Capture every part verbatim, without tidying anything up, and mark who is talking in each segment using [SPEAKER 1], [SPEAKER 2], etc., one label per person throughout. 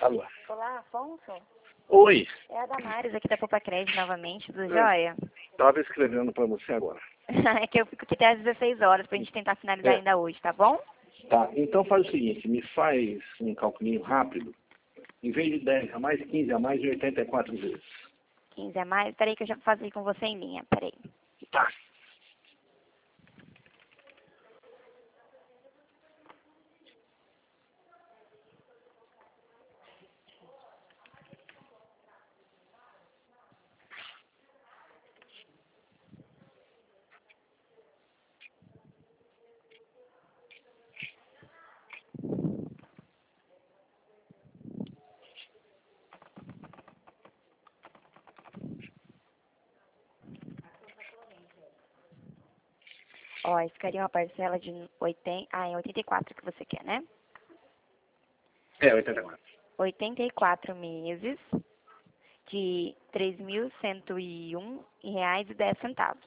[SPEAKER 1] Alô.
[SPEAKER 2] Olá, Afonso.
[SPEAKER 1] Oi.
[SPEAKER 2] É a Damares aqui da Poupa Crédito novamente, do Joia.
[SPEAKER 1] Estava escrevendo para você agora.
[SPEAKER 2] É que eu fico aqui até às dezesseis horas pra gente tentar finalizar
[SPEAKER 1] É.
[SPEAKER 2] ainda hoje, tá bom?
[SPEAKER 1] Tá, então faz o seguinte, me faz um calculinho rápido. Em vez de dez a mais, quinze a mais e oitenta e quatro vezes.
[SPEAKER 2] quinze a mais. Peraí que eu já vou fazer com você em linha. Peraí.
[SPEAKER 1] Tá.
[SPEAKER 2] Ó, isso ficaria uma parcela de oitenta... Ah, é oitenta e quatro que você quer, né?
[SPEAKER 1] É, oitenta e quatro.
[SPEAKER 2] oitenta e quatro meses de três mil cento e um reais e dez centavos.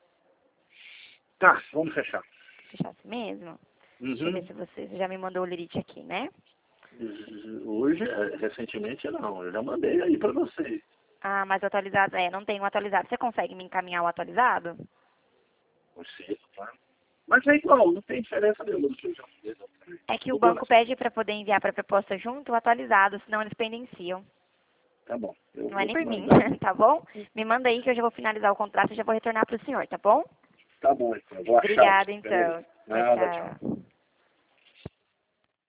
[SPEAKER 1] Tá, vamos fechar.
[SPEAKER 2] Fechasse mesmo?
[SPEAKER 1] Uhum.
[SPEAKER 2] Deixa eu ver se você, você já me mandou o lerite aqui, né?
[SPEAKER 1] Hoje, é, recentemente não, eu já mandei aí para você.
[SPEAKER 2] Ah, mas atualizado, é, não tem um atualizado. Você consegue me encaminhar o atualizado?
[SPEAKER 1] Você, tá? Mas é igual, não tem diferença nenhuma do que eu já fiz.
[SPEAKER 2] É que o banco pede para poder enviar para a proposta junto o atualizado, senão eles pendenciam.
[SPEAKER 1] Tá bom. Eu
[SPEAKER 2] Não é
[SPEAKER 1] vou
[SPEAKER 2] nem por mim,
[SPEAKER 1] mandar.
[SPEAKER 2] tá bom? Me manda aí que eu já vou finalizar o contrato e já vou retornar para o senhor, tá bom?
[SPEAKER 1] Tá bom, então. Eu vou achar
[SPEAKER 2] Obrigada,
[SPEAKER 1] aqui. Peraí.
[SPEAKER 2] então. Tchau,
[SPEAKER 1] Nada, tchau.
[SPEAKER 2] tchau.